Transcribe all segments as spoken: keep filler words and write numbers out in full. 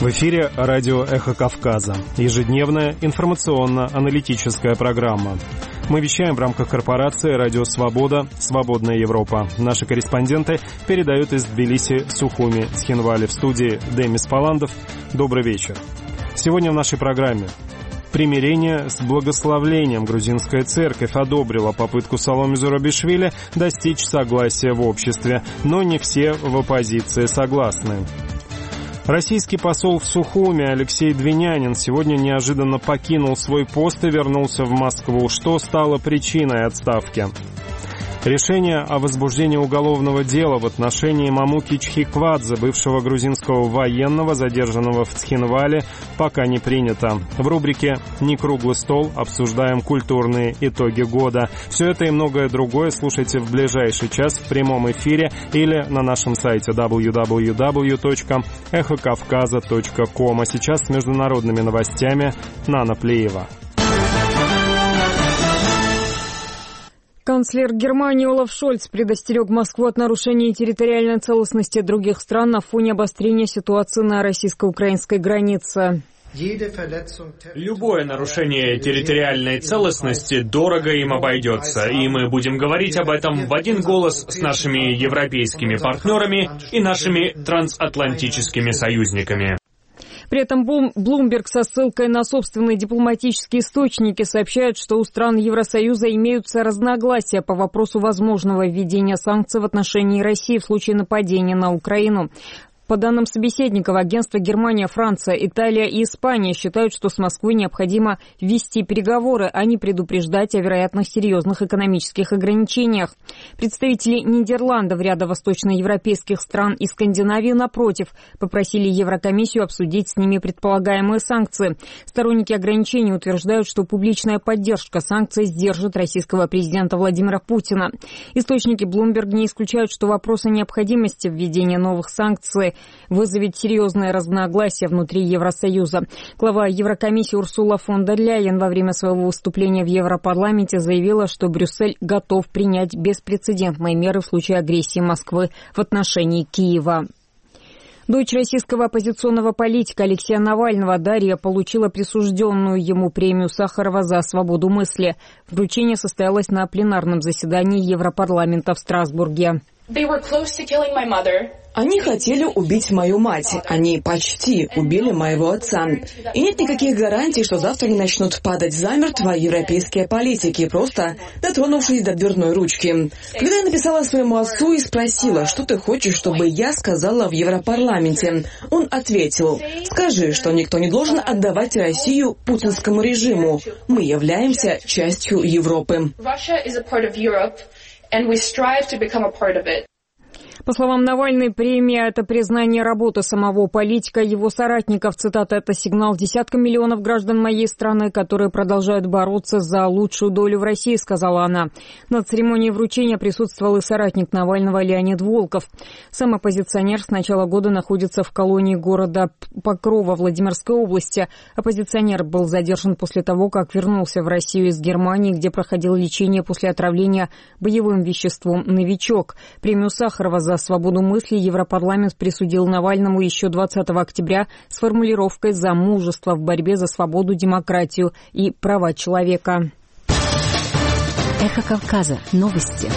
В эфире радио «Эхо Кавказа». Ежедневная информационно-аналитическая программа. Мы вещаем в рамках корпорации «Радио Свобода. Свободная Европа». Наши корреспонденты передают из Тбилиси, Сухуми, Цхинвали. В студии Демис Паландов. Добрый вечер. Сегодня в нашей программе. Примирение с благословлением. Грузинская церковь одобрила попытку Саломе Зурабишвили достичь согласия в обществе, но не все в оппозиции согласны. Российский посол в Сухуми Алексей Двинянин сегодня неожиданно покинул свой пост и вернулся в Москву. Что стало причиной отставки? Решение о возбуждении уголовного дела в отношении Мамуки Чхиквадзе, бывшего грузинского военного, задержанного в Цхинвале, пока не принято. В рубрике «Не круглый стол» обсуждаем культурные итоги года. Все это и многое другое слушайте в ближайший час в прямом эфире или на нашем сайте дабл ю дабл ю дабл ю точка эхо кавказа точка ком. А сейчас с международными новостями Нана Плеева. Канцлер Германии Олаф Шольц предостерег Москву от нарушения территориальной целостности других стран на фоне обострения ситуации на российско-украинской границе. Любое нарушение территориальной целостности дорого им обойдется, и мы будем говорить об этом в один голос с нашими европейскими партнерами и нашими трансатлантическими союзниками. При этом Блумберг со ссылкой на собственные дипломатические источники сообщает, что у стран Евросоюза имеются разногласия по вопросу возможного введения санкций в отношении России в случае нападения на Украину. По данным собеседников, агентства Германия, Франция, Италия и Испания считают, что с Москвой необходимо вести переговоры, а не предупреждать о вероятных серьезных экономических ограничениях. Представители Нидерландов, ряда восточноевропейских стран и Скандинавии, напротив, попросили Еврокомиссию обсудить с ними предполагаемые санкции. Сторонники ограничений утверждают, что публичная поддержка санкций сдержит российского президента Владимира Путина. Источники Bloomberg не исключают, что вопрос о необходимости введения новых санкций вызовет серьезное разногласие внутри Евросоюза. Глава Еврокомиссии Урсула фон дер Ляйен во время своего выступления в Европарламенте заявила, что Брюссель готов принять беспрецедентные меры в случае агрессии Москвы в отношении Киева. Дочь российского оппозиционного политика Алексея Навального Дарья получила присужденную ему премию Сахарова за свободу мысли. Вручение состоялось на пленарном заседании Европарламента в Страсбурге. Они хотели убить мою мать. Они почти убили моего отца. И нет никаких гарантий, что завтра не начнут падать замертво европейские политики, просто дотронувшись до дверной ручки. Когда я написала своему отцу и спросила, что ты хочешь, чтобы я сказала в Европарламенте, он ответил: скажи, что никто не должен отдавать Россию путинскому режиму. Мы являемся частью Европы. And we strive to become a part of it. По словам Навальной, премия – это признание работы самого политика, его соратников. Цитата: «Это сигнал десяткам миллионов граждан моей страны, которые продолжают бороться за лучшую долю в России», – сказала она. На церемонии вручения присутствовал и соратник Навального Леонид Волков. Сам оппозиционер с начала года находится в колонии города Покрова Владимирской области. Оппозиционер был задержан после того, как вернулся в Россию из Германии, где проходил лечение после отравления боевым веществом «Новичок». Премию Сахарова за свободу мысли Европарламент присудил Навальному еще двадцатого октября с формулировкой «за мужество в борьбе за свободу, демократию и права человека». Эхо Кавказа. Новости.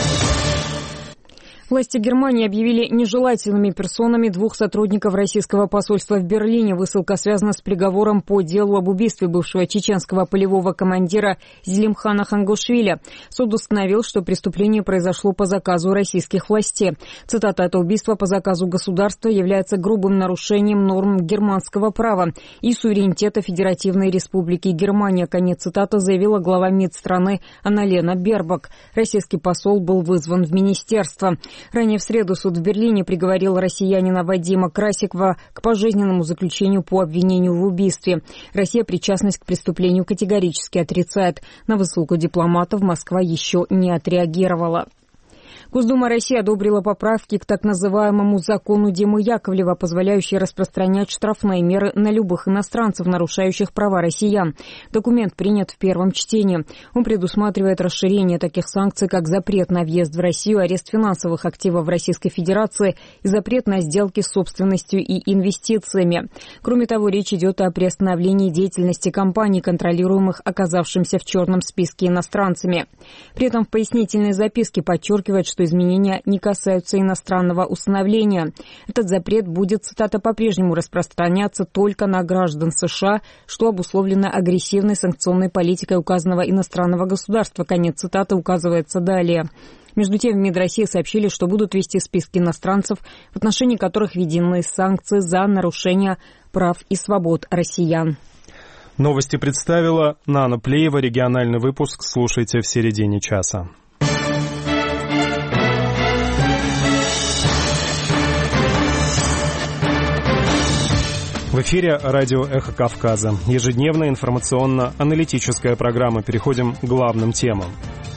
Власти Германии объявили нежелательными персонами двух сотрудников российского посольства в Берлине. Высылка связана с приговором по делу об убийстве бывшего чеченского полевого командира Зелимхана Хангушвили. Суд установил, что преступление произошло по заказу российских властей. Цитата: «Это убийство по заказу государства является грубым нарушением норм германского права и суверенитета Федеративной Республики Германия». Конец цитаты, заявила глава МИД страны Анна-Лена Бербак. Российский посол был вызван в министерство. Ранее в среду суд в Берлине приговорил россиянина Вадима Красикова к пожизненному заключению по обвинению в убийстве. Россия причастность к преступлению категорически отрицает. На высылку дипломатов Москва еще не отреагировала. Госдума России одобрила поправки к так называемому закону Димы Яковлева, позволяющие распространять штрафные меры на любых иностранцев, нарушающих права россиян. Документ принят в первом чтении. Он предусматривает расширение таких санкций, как запрет на въезд в Россию, арест финансовых активов в Российской Федерации и запрет на сделки с собственностью и инвестициями. Кроме того, речь идет о приостановлении деятельности компаний, контролируемых оказавшимся в черном списке иностранцами. При этом в пояснительной записке подчеркивает, что изменения не касаются иностранного усыновления. Этот запрет будет, цитата, по-прежнему распространяться только на граждан США, что обусловлено агрессивной санкционной политикой указанного иностранного государства. Конец цитаты указывается далее. Между тем, в МИД России сообщили, что будут вести списки иностранцев, в отношении которых введены санкции за нарушение прав и свобод россиян. Новости представила Нана Плеева. Региональный выпуск слушайте в середине часа. В эфире радио «Эхо Кавказа». Ежедневная информационно-аналитическая программа. Переходим к главным темам.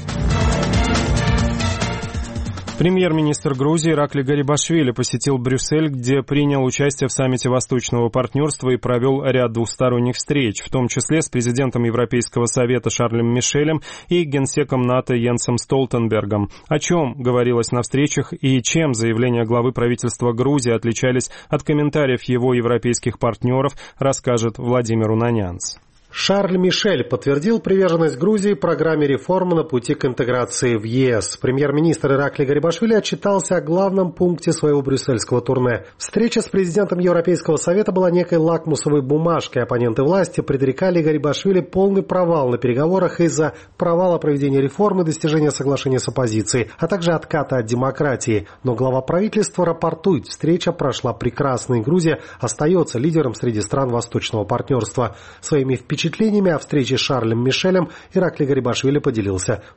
Премьер-министр Грузии Иракли Гарибашвили посетил Брюссель, где принял участие в саммите Восточного партнерства и провел ряд двусторонних встреч, в том числе с президентом Европейского совета Шарлем Мишелем и генсеком НАТО Йенсом Столтенбергом. О чем говорилось на встречах и чем заявления главы правительства Грузии отличались от комментариев его европейских партнеров, расскажет Владимир Унанянц. Шарль Мишель подтвердил приверженность Грузии программе реформ на пути к интеграции в ЕС. Премьер-министр Иракли Гарибашвили отчитался о главном пункте своего брюссельского турне. Встреча с президентом Европейского совета была некой лакмусовой бумажкой. Оппоненты власти предрекали Гарибашвили полный провал на переговорах из-за провала проведения реформ и достижения соглашения с оппозицией, а также отката от демократии. Но глава правительства рапортует, встреча прошла прекрасно, и Грузия остается лидером среди стран Восточного партнерства. Своими впечатлениями Впечатлениями о встрече с Шарлем Мишелем Иракли Гарибашвили поделился